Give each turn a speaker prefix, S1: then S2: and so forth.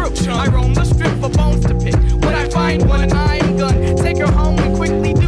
S1: crew. I roam the strip for bones to pick. When I find one, I'm gun. Take her home and quickly